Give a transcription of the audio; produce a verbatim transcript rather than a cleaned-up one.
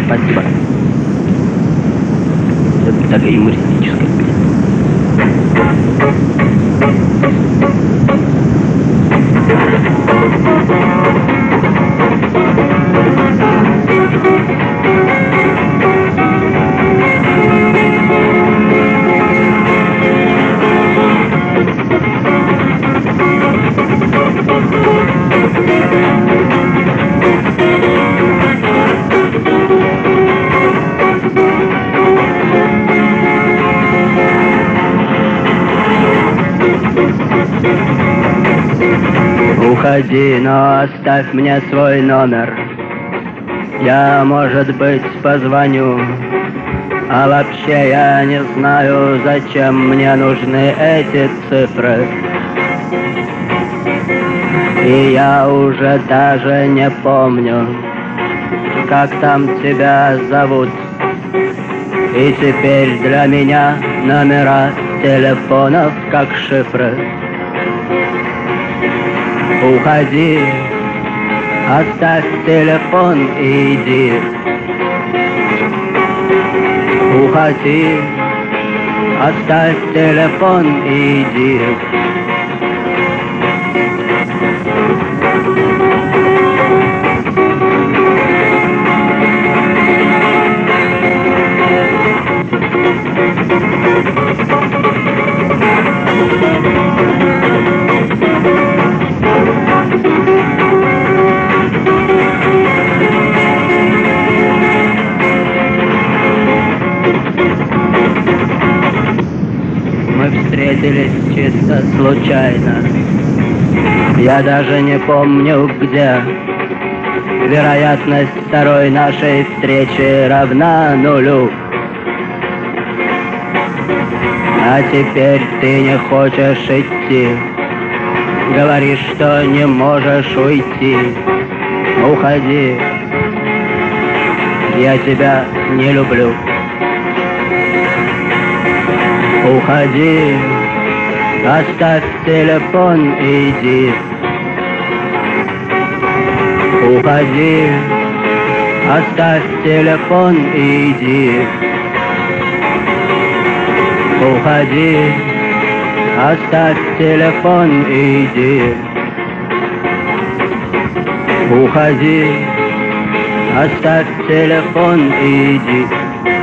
Спасибо. Это такая юмористическая. Уходи, но оставь мне свой номер. Я, может быть, позвоню. А вообще я не знаю, зачем мне нужны эти цифры. И я уже даже не помню, как там тебя зовут. И теперь для меня номера телефонов как шифры. Уходи, оставь телефон и иди. Уходи, оставь телефон и иди. Встретились чисто случайно. Я даже не помню где. Вероятность второй нашей встречи равна нулю. А теперь ты не хочешь идти. Говоришь, что не можешь уйти. Уходи. Я тебя не люблю. Уходи, оставь телефон и иди. Уходи, оставь телефон и иди. Уходи, оставь телефон и иди. Уходи, оставь телефон и иди.